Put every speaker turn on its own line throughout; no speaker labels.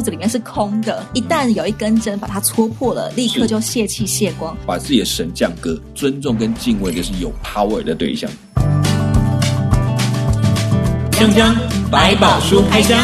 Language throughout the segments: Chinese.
子里面是空的，一旦有一根针把它戳破了，立刻就泄气泄光。
把自己的神降格，尊重跟敬畏就是有 power 的对象。
锵锵百宝书开箱，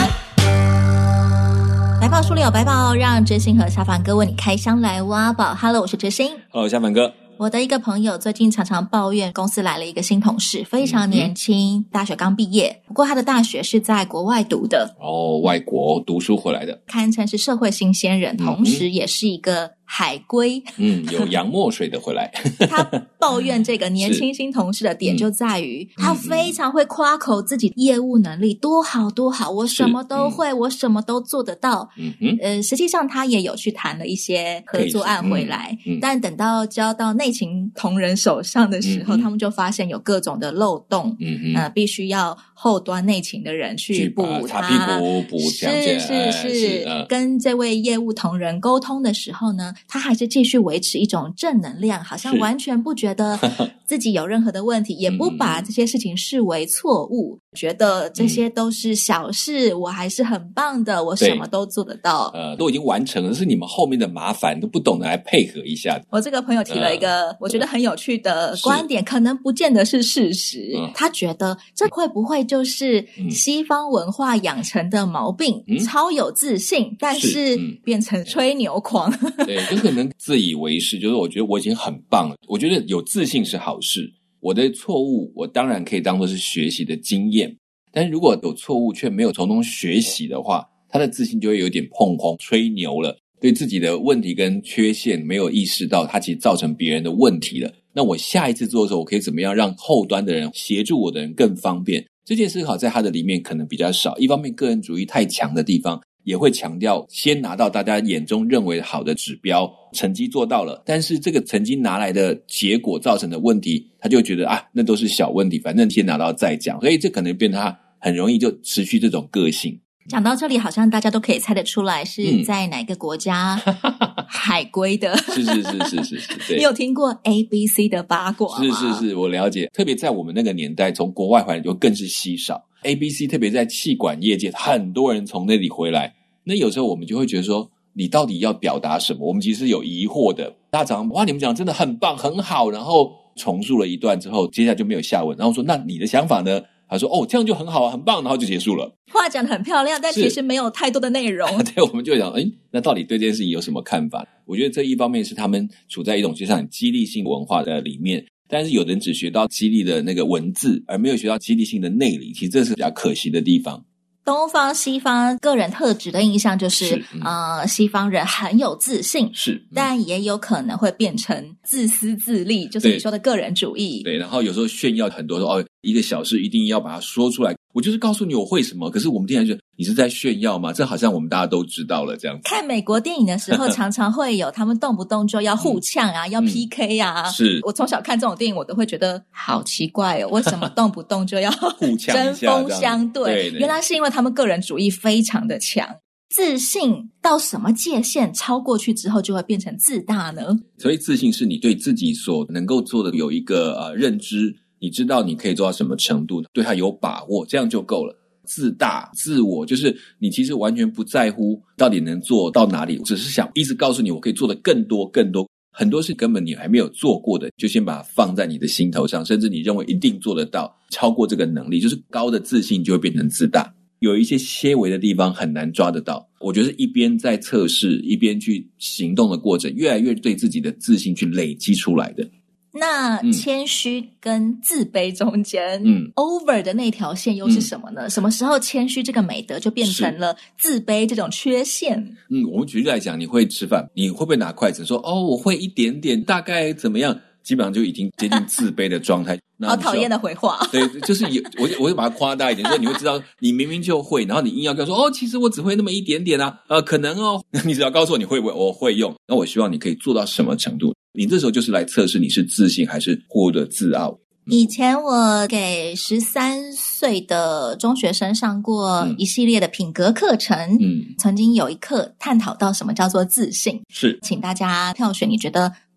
百宝书里有百宝，让知心和下凡哥为你开箱来挖宝。Hello， 我是知心。
Hello， 下凡哥。
我的一个朋友最近常常抱怨公司来了一个新同事，非常年轻，大学刚毕业，不过他的大学是在国外读的。
外国读书回来的，
堪称是社会新鲜人，同时也是一个海归。
有洋墨水的回来。
他抱怨这个年轻新同事的点就在于他非常会夸口自己业务能力多好多好，我什么都会，我什么都做得到。实际上他也有去谈了一些合作案回来，但等到交到内勤同仁手上的时候，他们就发现有各种的漏洞，必须要后端内勤的人去补它，
擦屁股补强健。
是跟这位业务同仁沟通的时候呢，他还是继续维持一种正能量，好像完全不觉得自己有任何的问题，也不把这些事情视为错误，觉得这些都是小事，我还是很棒的，我什么都做得到。
都已经完成了，是你们后面的麻烦都不懂得来配合一下。
我这个朋友提了一个我觉得很有趣的观点，可能不见得是事实。他觉得这会不会就是西方文化养成的毛病，超有自信，但是变成吹牛狂。
对，就可能自以为是，就是我觉得我已经很棒了。我觉得有自信是好事，我的错误我当然可以当作是学习的经验，但是如果有错误却没有从中学习的话，他的自信就会有点碰红吹牛了，对自己的问题跟缺陷没有意识到，他其实造成别人的问题了。那我下一次做的时候，我可以怎么样让后端的人协助我的人更方便？这件思考在他的里面可能比较少，一方面个人主义太强的地方，也会强调先拿到大家眼中认为好的指标，成绩做到了，但是这个成绩拿来的结果造成的问题，他就觉得那都是小问题，反正先拿到再讲，所以这可能变成他很容易就持续这种个性。
讲到这里，好像大家都可以猜得出来是在哪个国家海归的。
是，对。
你有听过 ABC 的八卦吗？
是，我了解。特别在我们那个年代，从国外回来就更是稀少。ABC 特别在企管业界，很多人从那里回来。那有时候我们就会觉得说，你到底要表达什么？我们其实有疑惑的。大家常哇，你们讲真的很棒很好，然后重述了一段之后，接下来就没有下文，然后说那你的想法呢？他说这样就很好很棒，然后就结束了。
话讲得很漂亮，但其实没有太多的内容。
对，我们就想那到底对这件事情有什么看法？我觉得这一方面是他们处在一种就像激励性文化的里面，但是有人只学到激励的那个文字，而没有学到激励性的内里，其实这是比较可惜的地方。
东方西方个人特质的印象就是西方人很有自信，但也有可能会变成自私自利，就是你说的个人主义。
对，然后有时候炫耀很多说一个小事一定要把它说出来，我就是告诉你我会什么，可是我们听起来觉得你是在炫耀吗？这好像我们大家都知道了这样子。
看美国电影的时候常常会有他们动不动就要互呛要 PK
是
我从小看这种电影我都会觉得好奇怪为什么动不动就要
互呛一下
针锋相对？原来是因为他们个人主义非常的强。自信到什么界限超过去之后就会变成自大呢？
所以自信是你对自己所能够做的有一个认知，你知道你可以做到什么程度，对它有把握，这样就够了。自大自我就是你其实完全不在乎到底能做到哪里，只是想一直告诉你我可以做的更多更多，很多事根本你还没有做过的就先把它放在你的心头上，甚至你认为一定做得到，超过这个能力，就是高的自信就会变成自大。有一些些微的地方很难抓得到，我觉得是一边在测试一边去行动的过程，越来越对自己的自信去累积出来的。
那谦虚跟自卑中间over 的那条线又是什么呢？什么时候谦虚这个美德就变成了自卑这种缺陷？
我们举例来讲，你会吃饭，你会不会拿筷子说我会一点点，大概怎么样，基本上就已经接近自卑的状态。
好讨厌的回话。
对，就是我会把它夸大一点，所以你会知道你明明就会，然后你硬要跟他说其实我只会那么一点点可能你只要告诉我你会不会，我会用，那我希望你可以做到什么程度，你这时候就是来测试你是自信还是或者自傲。
以前我给13岁的中学生上过一系列的品格课程，曾经有一课探讨到什么叫做自信，
是请
大家票选你觉得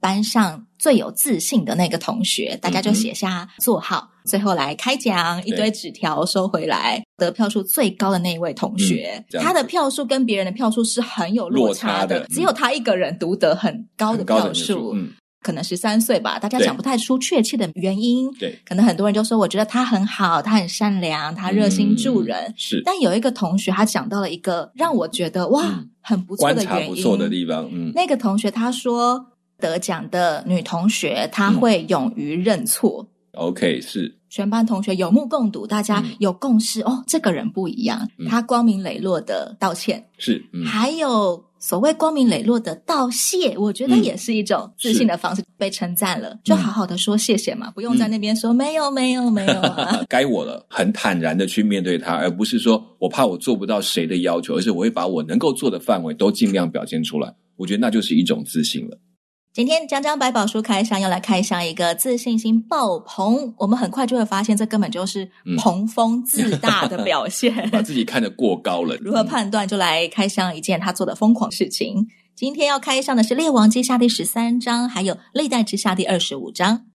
班上最有自信的那个同学，大家就写下座号，最后来开奖，一堆纸条收回来，得票数最高的那一位同学，他的票数跟别人的票数是很有落差的，只有他一个人独得很高的票数。可能13岁吧，大家讲不太出确切的原因。
对，
可能很多人就说我觉得他很好，他很善良，他热心助人。
是，
但有一个同学他讲到了一个让我觉得哇很不错的原因，
观察不错的地方。
那个同学他说得奖的女同学她会勇于认错。
OK， 是
全班同学有目共睹，大家有共识这个人不一样，他光明磊落的道歉。
是，
还有所谓光明磊落的道谢，我觉得也是一种自信的方式，被称赞了就好好的说谢谢嘛，不用在那边说没有啊
该我了，很坦然的去面对它，而不是说我怕我做不到谁的要求，而是我会把我能够做的范围都尽量表现出来，我觉得那就是一种自信了。
今天讲讲百宝书开箱，要来开箱一个自信心爆棚，我们很快就会发现这根本就是膨风自大的表现
把自己看得过高了。
如何判断，就来开箱一件他做的疯狂事情。今天要开箱的是列王记下第13章，还有历代志下第25章。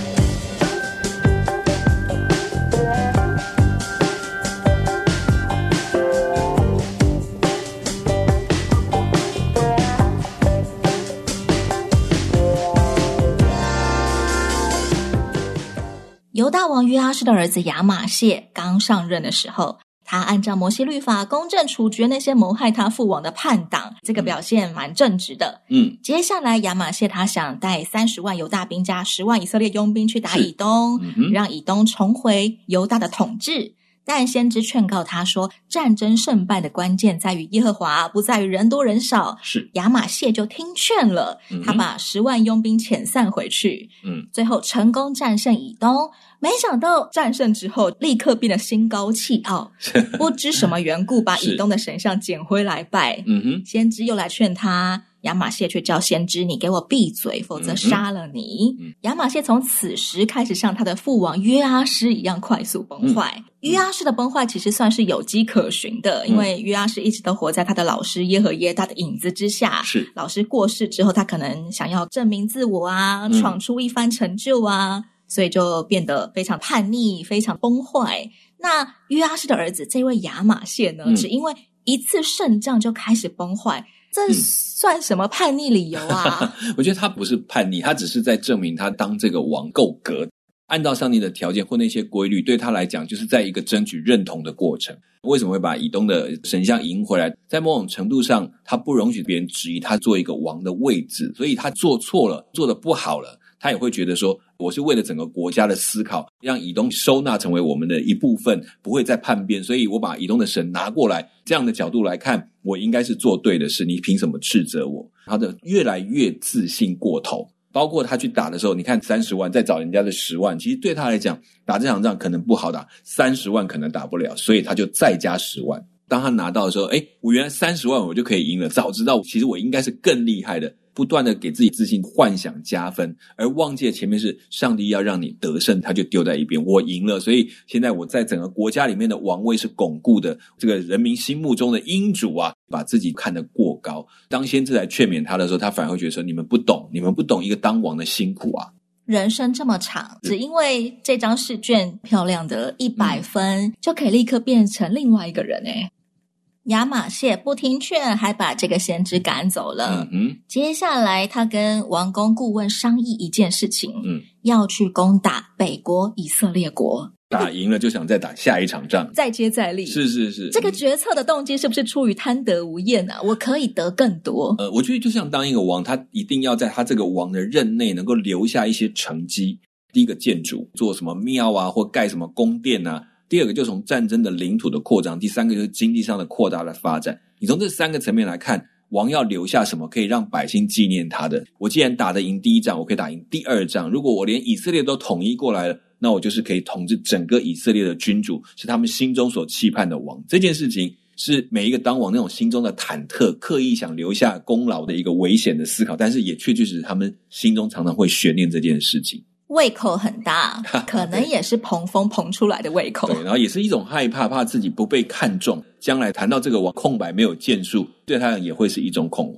犹大王约阿施的儿子亚玛谢刚上任的时候，他按照摩西律法公正处决那些谋害他父王的叛党，这个表现蛮正直的。接下来亚玛谢他想带30万犹大兵加10万以色列佣兵去打以东，让以东重回犹大的统治。但先知劝告他说，战争胜败的关键在于耶和华，不在于人多人少。
是，
亚玛谢就听劝了，他把10万佣兵遣散回去。最后成功战胜以东。没想到战胜之后立刻变得心高气傲，不知什么缘故把以东的神像捡回来拜。先知又来劝他，亚玛谢却叫先知，你给我闭嘴，否则杀了你。亚玛谢从此时开始像他的父王约阿施一样快速崩坏。约阿施的崩坏其实算是有迹可循的，因为约阿施一直都活在他的老师耶和耶大的影子之下。
是，
老师过世之后，他可能想要证明自我啊，闯出一番成就啊，所以就变得非常叛逆，非常崩坏。那约阿施的儿子这位亚玛谢呢，只因为一次胜仗就开始崩坏，这算什么叛逆理由啊？
我觉得他不是叛逆，他只是在证明他当这个王够格，按照上帝的条件或那些规律，对他来讲就是在一个争取认同的过程。为什么会把以东的神像赢回来？在某种程度上，他不容许别人质疑他做一个王的位置，所以他做错了，做得不好了，他也会觉得说，我是为了整个国家的思考，让以东收纳成为我们的一部分，不会再叛变，所以我把以东的神拿过来，这样的角度来看，我应该是做对的事，你凭什么斥责我？他的越来越自信过头，包括他去打的时候，你看30万再找人家的10万，其实对他来讲打这场仗可能不好打，30万可能打不了，所以他就再加10万。当他拿到的时候，我原来30万我就可以赢了，早知道其实我应该是更厉害的，不断的给自己自信幻想加分，而忘记了前面是上帝要让你得胜，他就丢在一边，我赢了，所以现在我在整个国家里面的王位是巩固的，这个人民心目中的英主啊，把自己看得过高。当先知来劝勉他的时候，他反而会觉得说，你们不懂一个当王的辛苦啊。
人生这么长，只因为这张试卷漂亮的100分，就可以立刻变成另外一个人亚玛谢不听劝，还把这个先知赶走了。接下来他跟王宫顾问商议一件事情，要去攻打北国以色列国，
打赢了就想再打下一场仗，
再接再厉。
是
这个决策的动机是不是出于贪得无厌啊？我可以得更多。
我觉得就像当一个王，他一定要在他这个王的任内能够留下一些成绩。第一个建筑，做什么庙啊，或盖什么宫殿啊。第二个就从战争的领土的扩张，第三个就是经济上的扩大的发展。你从这3个层面来看，王要留下什么可以让百姓纪念他的？我既然打得赢第1仗，我可以打赢第2仗。如果我连以色列都统一过来了，那我就是可以统治整个以色列的君主，是他们心中所期盼的王。这件事情是每一个当王那种心中的忐忑，刻意想留下功劳的一个危险的思考，但是也确确实实他们心中常常会悬念这件事情。
胃口很大，可能也是膨风膨出来的胃口。
对，然后也是一种害怕，怕自己不被看中，将来谈到这个王空白没有建树，对他也会是一种恐慌。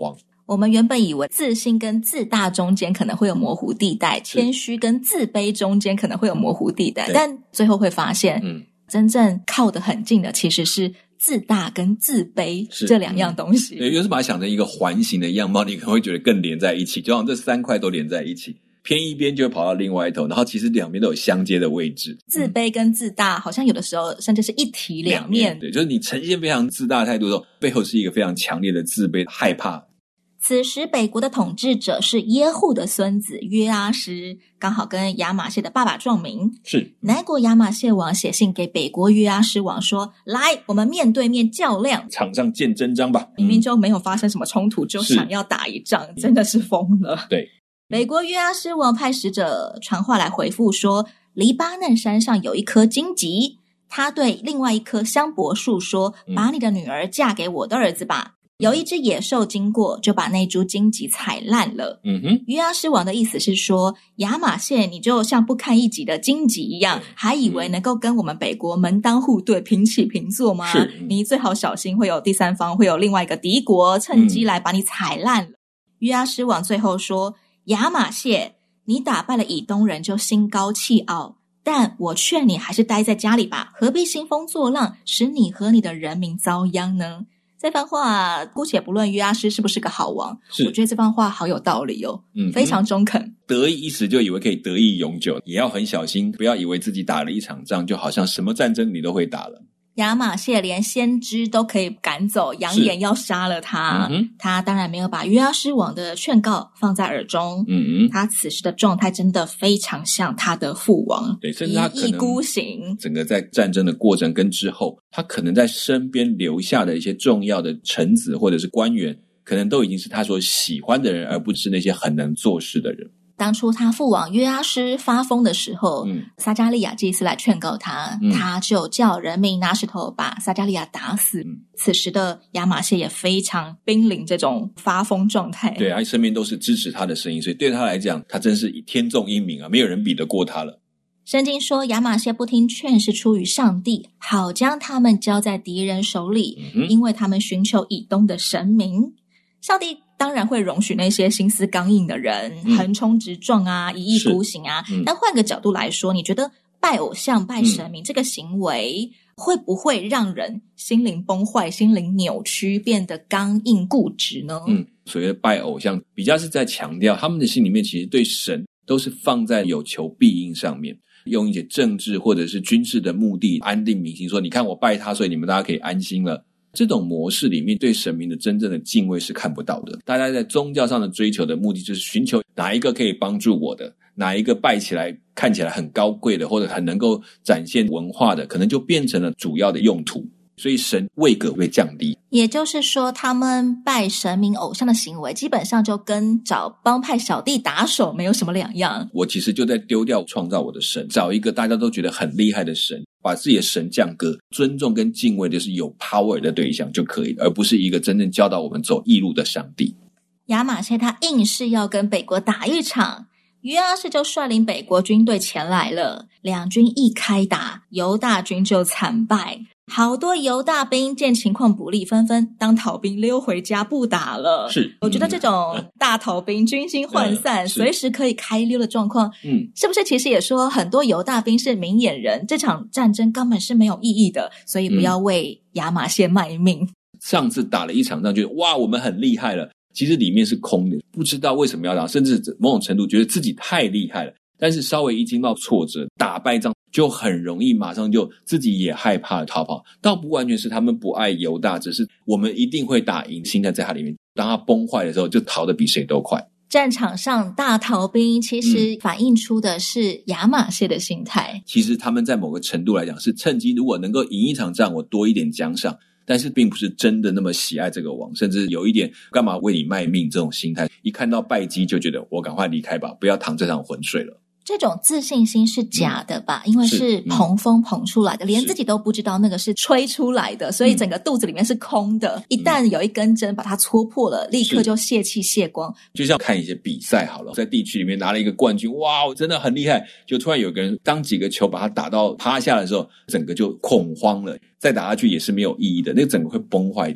我们原本以为自信跟自大中间可能会有模糊地带，谦虚跟自卑中间可能会有模糊地带，但最后会发现真正靠得很近的其实是自大跟自卑这两样东西。
对，就是把它想成一个环形的样貌，你可能会觉得更连在一起，就好像这三块都连在一起，偏一边就会跑到另外一头，然后其实两边都有相接的位置。
自卑跟自大好像有的时候甚至是一体两面。
对，就是你呈现非常自大的态度的时候，背后是一个非常强烈的自卑害怕。
此时北国的统治者是耶户的孙子约阿施，刚好跟亚玛谢的爸爸撞名。
是
南国亚玛谢王写信给北国约阿施王说，来，我们面对面较量，
场上见真章吧。
明明就没有发生什么冲突，就想要打一仗，真的是疯了。
对，
北国约阿施王派使者传话来回复说，黎巴嫩山上有一棵荆棘，他对另外一棵香柏树说，把你的女儿嫁给我的儿子吧。有一只野兽经过，就把那株荆棘踩烂了。约阿施王的意思是说，亚玛谢你就像不堪一击的荆棘一样，还以为能够跟我们北国门当户对平起平坐吗？你最好小心，会有第三方，会有另外一个敌国趁机来把你踩烂了。约阿施王最后说，亚玛谢你打败了以东人就心高气傲，但我劝你还是待在家里吧，何必兴风作浪，使你和你的人民遭殃呢？这番话姑且不论约阿施是不是个好王，我觉得这番话好有道理哦，非常中肯。
得意一时就以为可以得意永久，也要很小心，不要以为自己打了一场仗就好像什么战争你都会打了。
亚玛谢连先知都可以赶走，扬言要杀了他。他当然没有把约阿施王的劝告放在耳中。他此时的状态真的非常像他的父王，
对，甚至他可能
一意孤行。
整个在战争的过程跟之后，他可能在身边留下的一些重要的臣子或者是官员，可能都已经是他所喜欢的人，而不是那些很能做事的人。
当初他父王约阿施发疯的时候，撒迦利亚祭司来劝告他，他就叫人民拿石头把撒迦利亚打死。此时的亚玛谢也非常濒临这种发疯状态，
对，他身边都是支持他的声音，所以对他来讲，他真是天纵英明啊，没有人比得过他了。
圣经说，亚玛谢不听劝是出于上帝，好将他们交在敌人手里，因为他们寻求以东的神明。上帝当然会容许那些心思刚硬的人横冲直撞啊，一意孤行啊，但换个角度来说，你觉得拜偶像拜神明这个行为会不会让人心灵崩坏，心灵扭曲，变得刚硬固执呢？
所谓的拜偶像比较是在强调他们的心里面其实对神都是放在有求必应上面，用一些政治或者是军事的目的安定民心，说你看我拜他，所以你们大家可以安心了。这种模式里面对神明的真正的敬畏是看不到的，大家在宗教上的追求的目的就是寻求哪一个可以帮助我的，哪一个拜起来看起来很高贵的，或者很能够展现文化的，可能就变成了主要的用途，所以神位格会降低。
也就是说，他们拜神明偶像的行为基本上就跟找帮派小弟打手没有什么两样。
我其实就在丢掉创造我的神，找一个大家都觉得很厉害的神，把自己的神降格，尊重跟敬畏就是有 power 的对象就可以了，而不是一个真正教导我们走义路的上帝。
亚玛谢他硬是要跟北国打一场，约阿施就率领北国军队前来了，两军一开打，犹大军就惨败。好多犹大兵见情况不利，纷纷当逃兵溜回家不打了。
是，
我觉得这种大逃兵军心涣散，随时可以开溜的状况，是不是其实也说很多犹大兵是明眼人，这场战争根本是没有意义的，所以不要为亚玛谢卖命。
上次打了一场仗，觉得哇我们很厉害了，其实里面是空的，不知道为什么要打，甚至某种程度觉得自己太厉害了，但是稍微一经到挫折打败仗就很容易马上就自己也害怕逃跑，倒不完全是他们不爱犹大，只是我们一定会打赢，心态在他里面，当他崩坏的时候就逃得比谁都快。
战场上大逃兵其实反映出的是亚玛谢的心态，
其实他们在某个程度来讲是趁机，如果能够赢一场仗我多一点奖赏，但是并不是真的那么喜爱这个王，甚至有一点干嘛为你卖命这种心态，一看到败绩就觉得我赶快离开吧，不要淌这场浑水了。
这种自信心是假的吧？因为是捧风捧出来的，连自己都不知道那个是吹出来的，所以整个肚子里面是空的，一旦有一根针把它戳破了，立刻就泄气泄光。
就像看一些比赛好了，在地区里面拿了一个冠军，哇我真的很厉害，就突然有个人当几个球把他打到趴下的时候，整个就恐慌了，再打下去也是没有意义的，那个整个会崩坏掉。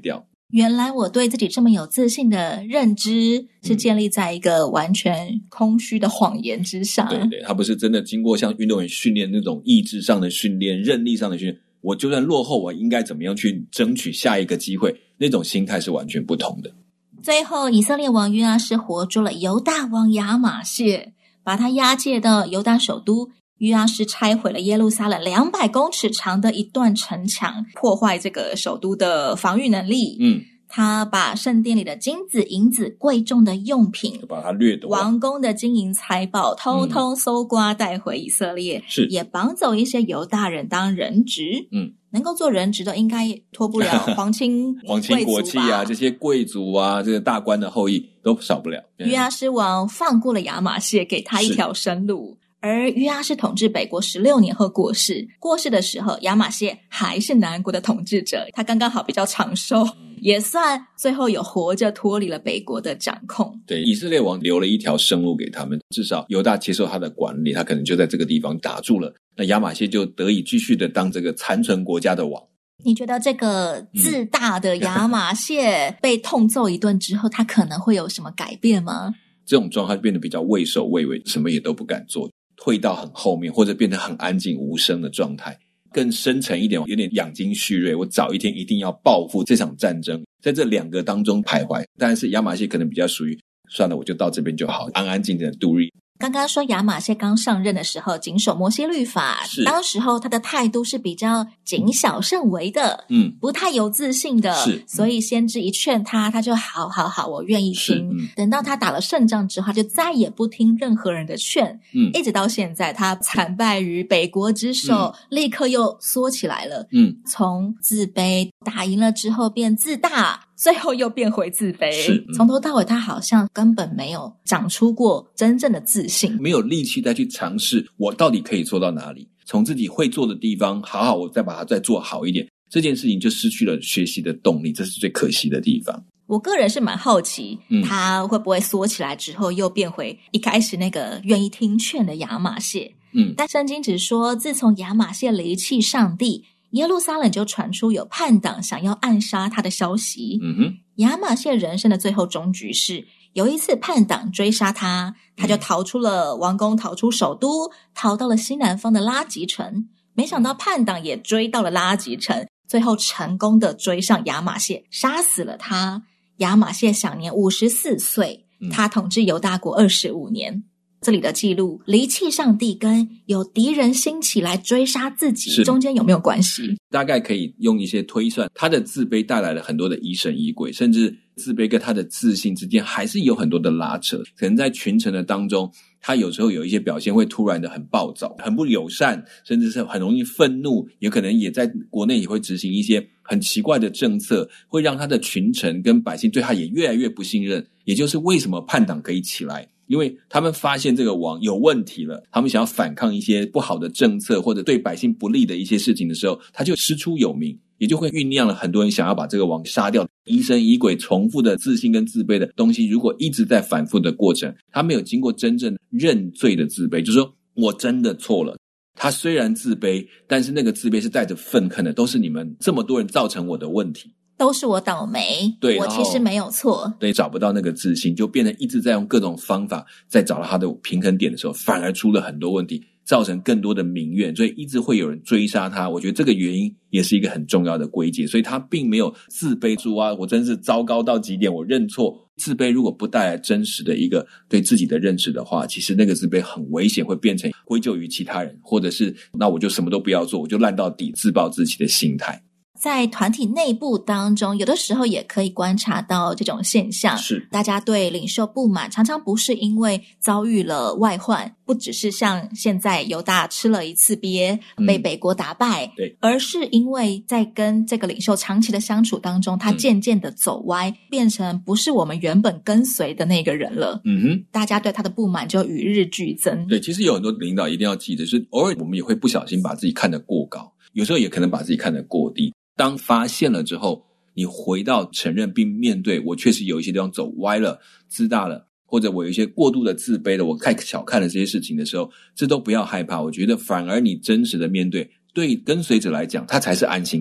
原来我对自己这么有自信的认知是建立在一个完全空虚的谎言之上。
对对，他不是真的经过像运动员训练那种意志上的训练、韧力上的训练，我就算落后，我应该怎么样去争取下一个机会，那种心态是完全不同的。
最后以色列王约阿施活捉了犹大王亚玛谢，把他押解到犹大首都。约阿施拆毁了耶路撒冷200公尺长的一段城墙，破坏这个首都的防御能力。他把圣殿里的金子、银子、贵重的用品，
把它掠夺，
王宫的金银财宝通通搜刮带回以色列，
是
也绑走一些犹大人当人质。能够做人质的应该脱不了皇亲
皇亲国戚啊，这些贵族啊，这个大官的后裔都少不了。
约阿施王放过了亚玛谢，给他一条生路。而约阿施统治北国16年后过世，过世的时候亚玛谢还是南国的统治者，他刚刚好比较长寿，也算最后有活着脱离了北国的掌控。
对，以色列王留了一条生路给他们，至少犹大接受他的管理，他可能就在这个地方打住了，那亚玛谢就得以继续的当这个残存国家的王。
你觉得这个自大的亚玛谢被痛揍一顿之后，他可能会有什么改变吗？
这种状态变得比较畏首畏尾，什么也都不敢做，退到很后面，或者变得很安静无声的状态。更深沉一点，有点养精蓄锐，我早一天一定要报复这场战争，在这两个当中徘徊。但是亚玛谢可能比较属于算了，我就到这边就好，安安静静的度日。
刚刚说亚玛谢刚上任的时候谨守摩西律法，当时候他的态度是比较谨小慎微的，不太有自信的，所以先知一劝他，他就好我愿意听。等到他打了胜仗之后，他就再也不听任何人的劝，一直到现在他惨败于北国之手，立刻又缩起来了，从自卑打赢了之后变自大，最后又变回自卑，从头到尾他好像根本没有长出过真正的自信，
没有力气再去尝试我到底可以做到哪里，从自己会做的地方好我再把它再做好一点，这件事情就失去了学习的动力，这是最可惜的地方。
我个人是蛮好奇，他会不会缩起来之后又变回一开始那个愿意听劝的亚玛谢。但圣经只说自从亚玛谢离弃上帝，耶路撒冷就传出有叛党想要暗杀他的消息。亚玛谢人生的最后终局是有一次叛党追杀他，他就逃出了王宫，逃出首都，逃到了西南方的拉吉城。没想到叛党也追到了拉吉城，最后成功的追上亚玛谢，杀死了他。亚玛谢享年54岁，他统治犹大国25年。这里的记录离弃上帝跟有敌人兴起来追杀自己中间有没有关系？
大概可以用一些推算，他的自卑带来了很多的疑神疑鬼，甚至自卑跟他的自信之间还是有很多的拉扯。可能在群臣的当中，他有时候有一些表现会突然的很暴躁，很不友善，甚至是很容易愤怒，也可能也在国内也会执行一些很奇怪的政策，会让他的群臣跟百姓对他也越来越不信任。也就是为什么叛党可以起来，因为他们发现这个王有问题了，他们想要反抗一些不好的政策或者对百姓不利的一些事情的时候，他就师出有名，也就会酝酿了很多人想要把这个王杀掉。疑神疑鬼重复的自信跟自卑的东西，如果一直在反复的过程，他没有经过真正认罪的自卑，就是说我真的错了，他虽然自卑，但是那个自卑是带着愤恨的，都是你们这么多人造成我的问题，
都是我倒霉，
对，
我其实没有错，
对，找不到那个自信，就变得一直在用各种方法在找到他的平衡点的时候，反而出了很多问题，造成更多的民怨，所以一直会有人追杀他。我觉得这个原因也是一个很重要的归结，所以他并没有自卑说啊，我真是糟糕到极点，我认错。自卑如果不带来真实的一个对自己的认识的话，其实那个自卑很危险，会变成归咎于其他人，或者是那我就什么都不要做，我就烂到底，自暴自弃的心态。
在团体内部当中，有的时候也可以观察到这种现象，
是
大家对领袖不满，常常不是因为遭遇了外患，不只是像现在犹大吃了一次鳖被北国打败，
对，
而是因为在跟这个领袖长期的相处当中，他渐渐的走歪，变成不是我们原本跟随的那个人了。大家对他的不满就与日俱增。
对，其实有很多领导一定要记得，是偶尔我们也会不小心把自己看得过高，有时候也可能把自己看得过低。当发现了之后，你回到承认并面对，我确实有一些地方走歪了，自大了，或者我有一些过度的自卑了，我太小看了这些事情的时候，这都不要害怕。我觉得反而你真实的面对，对跟随者来讲他才是安心的，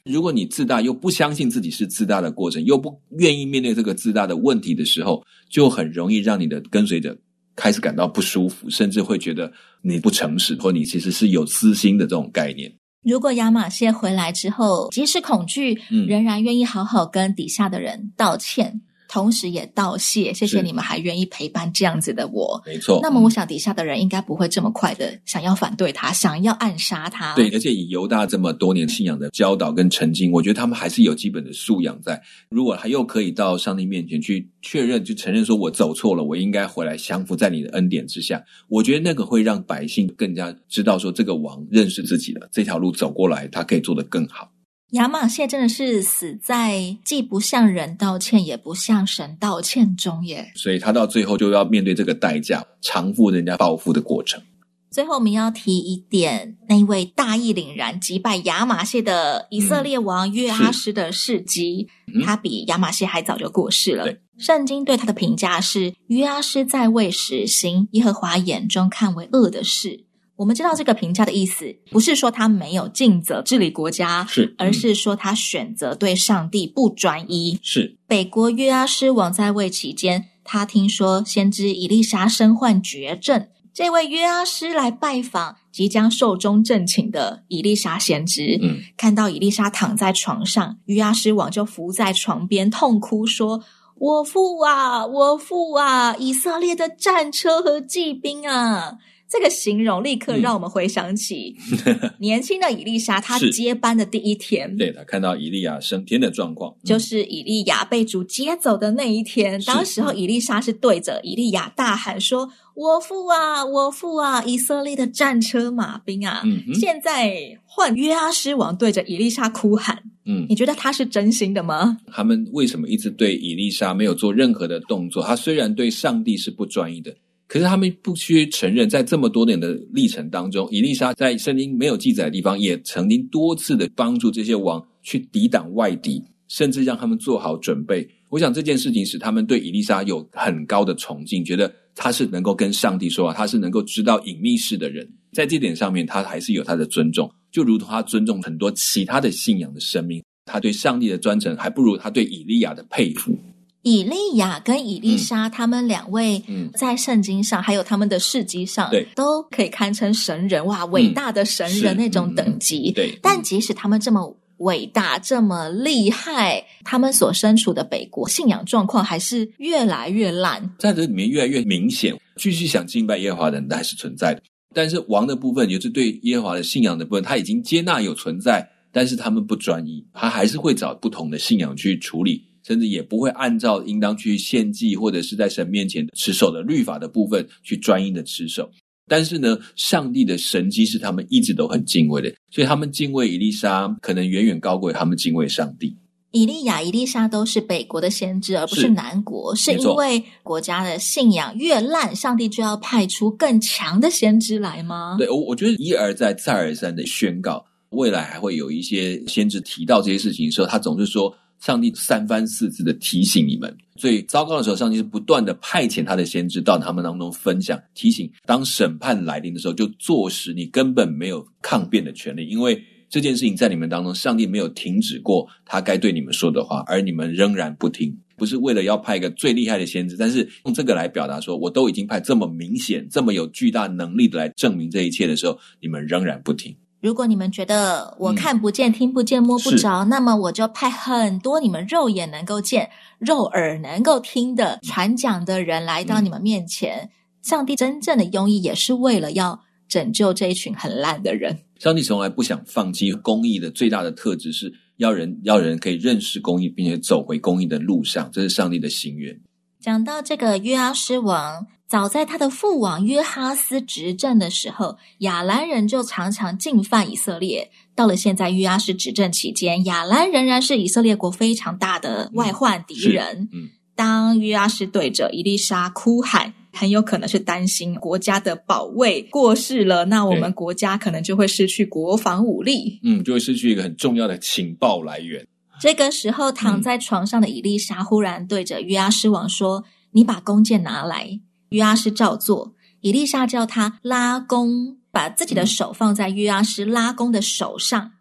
如果你自大又不相信自己是自大的过程，又不愿意面对这个自大的问题的时候，就很容易让你的跟随者开始感到不舒服，甚至会觉得你不诚实，或你其实是有私心的这种概念。
如果亚玛谢回来之后，即使恐惧，仍然愿意好好跟底下的人道歉，同时也道谢，谢谢你们还愿意陪伴这样子的我。
没错。
那么我想底下的人应该不会这么快的想要反对他，想要暗杀他。
对，而且以犹大这么多年信仰的教导跟澄清，我觉得他们还是有基本的素养在。如果他又可以到上帝面前去确认，去承认说我走错了，我应该回来降服在你的恩典之下，我觉得那个会让百姓更加知道说这个王认识自己了，这条路走过来他可以做得更好。
亚玛谢真的是死在既不向人道歉也不向神道歉中耶，
所以他到最后就要面对这个代价，偿付人家报复的过程。
最后我们要提一点，那一位大义凛然击败亚玛谢的以色列王约阿施的事迹，他比亚玛谢还早就过世了。圣经对他的评价是，约阿施在位时行耶和华眼中看为恶的事。我们知道这个评价的意思，不是说他没有尽责治理国家，而是说他选择对上帝不专一。北国约阿施王在位期间，他听说先知以利沙身患绝症，这位约阿施来拜访即将寿终正寝的以利沙先知，看到以利沙躺在床上，约阿施王就伏在床边痛哭说，我父啊，我父啊，以色列的战车和骑兵啊。这个形容立刻让我们回想起年轻的以利沙他接班的第一天，
对，他看到以利亚升天的状况，
就是以利亚被主接走的那一天。当时候以利沙是对着以利亚大喊说，我父啊，我父啊，以色列的战车马兵啊。现在换约阿施王对着以利沙哭喊，你觉得他是真心的吗？
他们为什么一直对以利沙没有做任何的动作？他虽然对上帝是不专一的，可是他们不需承认，在这么多年的历程当中，以利沙在圣经没有记载的地方，也曾经多次的帮助这些王去抵挡外敌，甚至让他们做好准备。我想这件事情使他们对以利沙有很高的崇敬，觉得他是能够跟上帝说话，他是能够知道隐秘事的人。在这点上面，他还是有他的尊重，就如同他尊重很多其他的信仰的生命，他对上帝的专诚还不如他对以利亚的佩服。
以利亚跟以利沙他们两位在圣经上还有他们的事迹上都可以堪称神人，哇，伟大的神人那种等级。但即使他们这么伟大这么厉害，他们所身处的北国信仰状况还是越来越烂，
在这里面越来越明显，继续想敬拜耶和华的人还是存在的，但是王的部分，也就是对耶和华的信仰的部分，他已经接纳有存在，但是他们不专一，他还是会找不同的信仰去处理，甚至也不会按照应当去献祭或者是在神面前持守的律法的部分去专一的持守。但是呢，上帝的神迹是他们一直都很敬畏的，所以他们敬畏以利沙可能远远高过他们敬畏上帝。
以利亚、以利沙都是北国的先知，而不是南国，是因为国家的信仰越烂，上帝就要派出更强的先知来吗？
对，我觉得一而再再而三的宣告，未来还会有一些先知提到这些事情的时候，他总是说上帝三番四次的提醒你们。最糟糕的时候，上帝是不断的派遣他的先知到他们当中分享提醒，当审判来临的时候就坐实你根本没有抗辩的权利，因为这件事情在你们当中上帝没有停止过他该对你们说的话，而你们仍然不听。不是为了要派一个最厉害的先知，但是用这个来表达说我都已经派这么明显这么有巨大能力的来证明这一切的时候，你们仍然不听。
如果你们觉得我看不见、听不见、摸不着，那么我就派很多你们肉眼能够见、肉耳能够听的传讲的人来到你们面前。上帝真正的用意也是为了要拯救这一群很烂的人。
上帝从来不想放弃公义的最大的特质是要人可以认识公义，并且走回公义的路上，这是上帝的心愿。
讲到这个约阿施王，早在他的父王约哈斯执政的时候，亚兰人就常常进犯以色列。到了现在约阿施执政期间，亚兰仍然是以色列国非常大的外患敌人。当约阿施对着以利沙哭喊，很有可能是担心国家的保卫过世了，那我们国家可能就会失去国防武力，
就会失去一个很重要的情报来源。
这个时候躺在床上的以利沙忽然对着约阿施王说，你把弓箭拿来。约阿施照做，以利沙叫他拉弓，把自己的手放在约阿施拉弓的手上。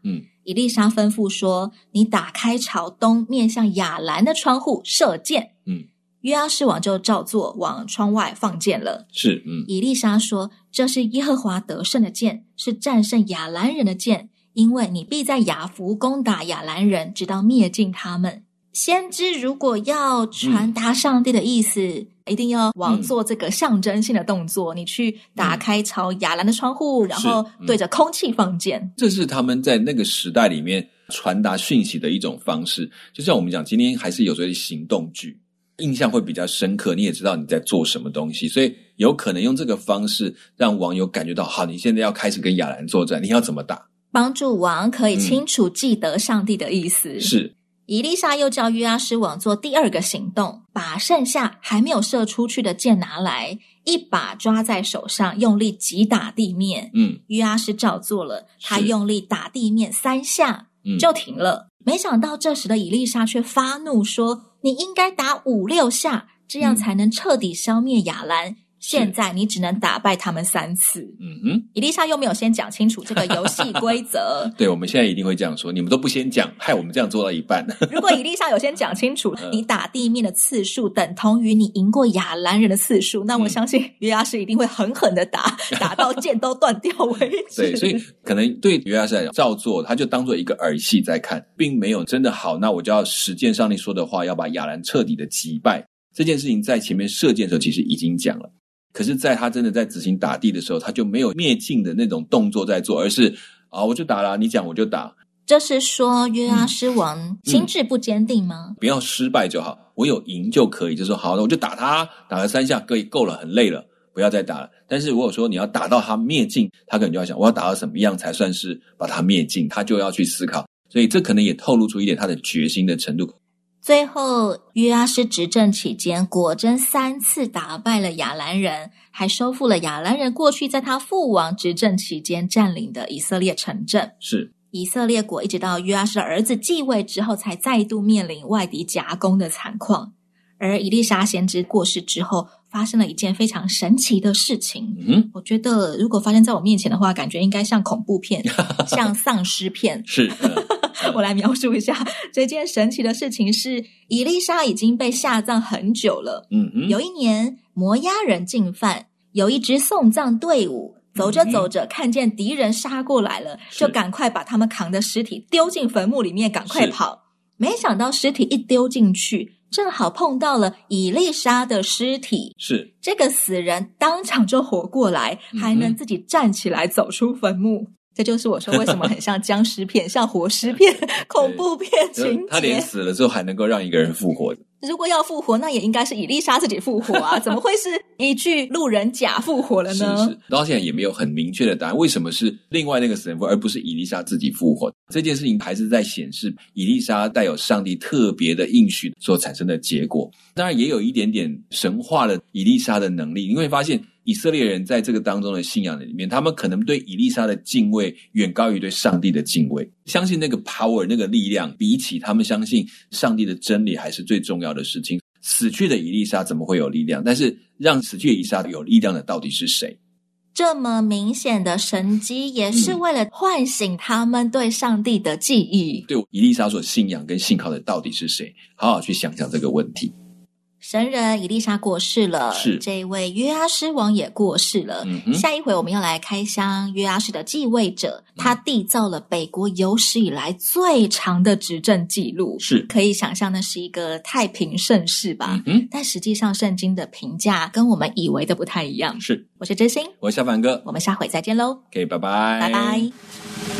以利沙吩咐说，你打开朝东面向亚兰的窗户射箭。约阿施王就照做，往窗外放箭了。
是，
以利沙说，这是耶和华得胜的箭，是战胜亚兰人的箭，因为你必在雅弗攻打亚兰人，直到灭尽他们。先知如果要传达上帝的意思，一定要往做这个象征性的动作，你去打开朝亚兰的窗户，然后对着空气放箭。
这是他们在那个时代里面传达讯息的一种方式。就像我们讲，今天还是有些行动剧，印象会比较深刻，你也知道你在做什么东西，所以有可能用这个方式让网友感觉到，好，你现在要开始跟亚兰作战，你要怎么打？
帮助王可以清楚记得上帝的意思。
是。
以利沙又叫约阿施王做第二个行动，把剩下还没有射出去的箭拿来，一把抓在手上，用力击打地面。约阿施照做了，他用力打地面3下，就停了。没想到这时的以利沙却发怒说，你应该打5、6下，这样才能彻底消灭亚兰。现在你只能打败他们3次。以利沙又没有先讲清楚这个游戏规则。
对，我们现在一定会这样说，你们都不先讲，害我们这样做到一半。
如果以利沙有先讲清楚，你打地面的次数等同于你赢过亚兰人的次数，那我相信约阿施一定会狠狠的打到剑都断掉为止。
对，所以可能对约阿施来讲，照做他就当做一个儿戏在看，并没有真的好，那我就要实践上帝说的话，要把亚兰彻底的击败。这件事情在前面射箭的时候其实已经讲了，可是在他真的在执行打地的时候，他就没有灭尽的那种动作在做，而是我就打了，你讲我就打。
这是说约阿施王心智不坚定吗？
不要失败就好，我有赢就可以，就说好了，我就打他，打了3下可以够了，很累了，不要再打了。但是如果说你要打到他灭尽，他可能就要想，我要打到什么样才算是把他灭尽，他就要去思考。所以这可能也透露出一点他的决心的程度。
最后约阿施执政期间果真3次打败了亚兰人，还收复了亚兰人过去在他父王执政期间占领的以色列城镇。
是，
以色列国一直到约阿施的儿子继位之后，才再度面临外敌夹攻的惨况。而以利沙先知过世之后，发生了一件非常神奇的事情。我觉得如果发生在我面前的话，感觉应该像恐怖片像丧尸片。
是
我来描述一下这件神奇的事情是，以利沙已经被下葬很久了。有一年摩押人进犯，有一支送葬队伍走着走着看见敌人杀过来了，就赶快把他们扛的尸体丢进坟墓里面，赶快跑。没想到尸体一丢进去，正好碰到了以利沙的尸体。
是，
这个死人当场就活过来，还能自己站起来走出坟墓。这就是我说为什么很像僵尸片像活尸片恐怖片情节。
他连死了之后还能够让一个人复活的。
如果要复活，那也应该是以利沙自己复活啊，怎么会是一具路人甲复活了呢？
是，到现在也没有很明确的答案，为什么是另外那个死人复活，而不是以利沙自己复活？这件事情还是在显示以利沙带有上帝特别的应许所产生的结果。当然也有一点点神化了以利沙的能力，你会发现以色列人在这个当中的信仰里面，他们可能对以利沙的敬畏远高于对上帝的敬畏，相信那个 power 那个力量，比起他们相信上帝的真理还是最重要的事情。死去的以利沙怎么会有力量？但是让死去的以利沙有力量的到底是谁？
这么明显的神迹也是为了唤醒他们对上帝的记忆。
对以利沙所信仰跟信靠的到底是谁？好好去想想这个问题。
神人以利沙过世了，
是
这位约阿施王也过世了。下一回我们要来开箱约阿施的继位者，他缔造了北国有史以来最长的执政记录，
是
可以想象那是一个太平盛世吧。但实际上圣经的评价跟我们以为的不太一样。
是，
我是知心，
我是小凡哥，
我们下回再见喽。
拜拜，
拜拜。